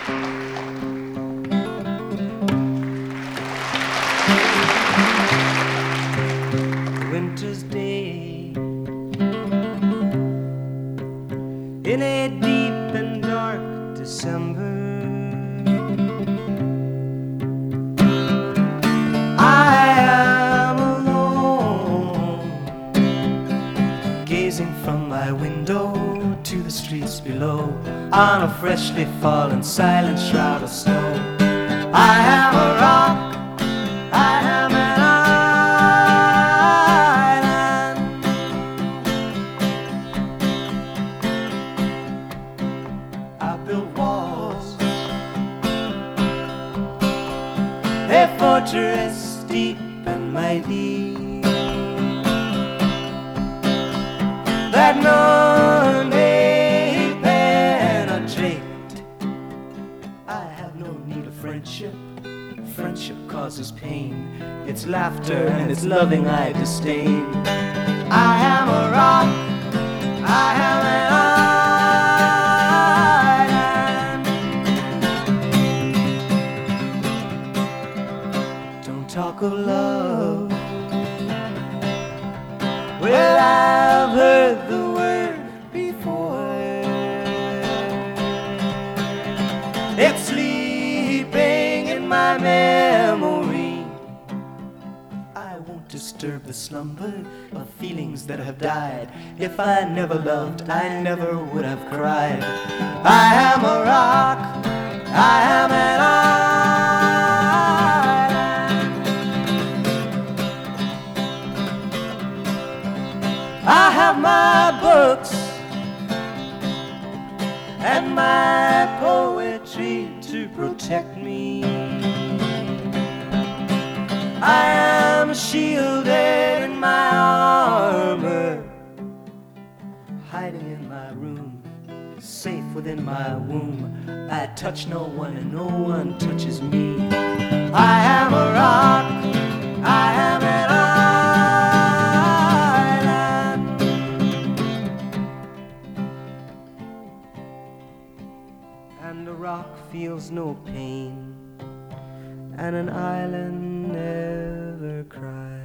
Winter's day in a deep and dark December, I am alone, gazing from my window to the streets below, on a freshly fallen silent shroud of snow. I am a rock, I am an island. I built walls, a fortress deep and mighty, that none may penetrate. I have no need of friendship. Friendship causes pain. It's laughter and it's loving I disdain. I am a rock, I am an island. Don't talk of love. Well, I've heard the word before. It's sleeping in my memory. I won't disturb the slumber of feelings that have died. If I never loved, I never would have cried. I am a rock, I am an island. I have my books and my poetry to protect me. I am shielded in my armor, hiding in my room, safe within my womb. I touch no one and no one touches me. I am a rock, I am an island. And a rock feels no pain, and an island never cries.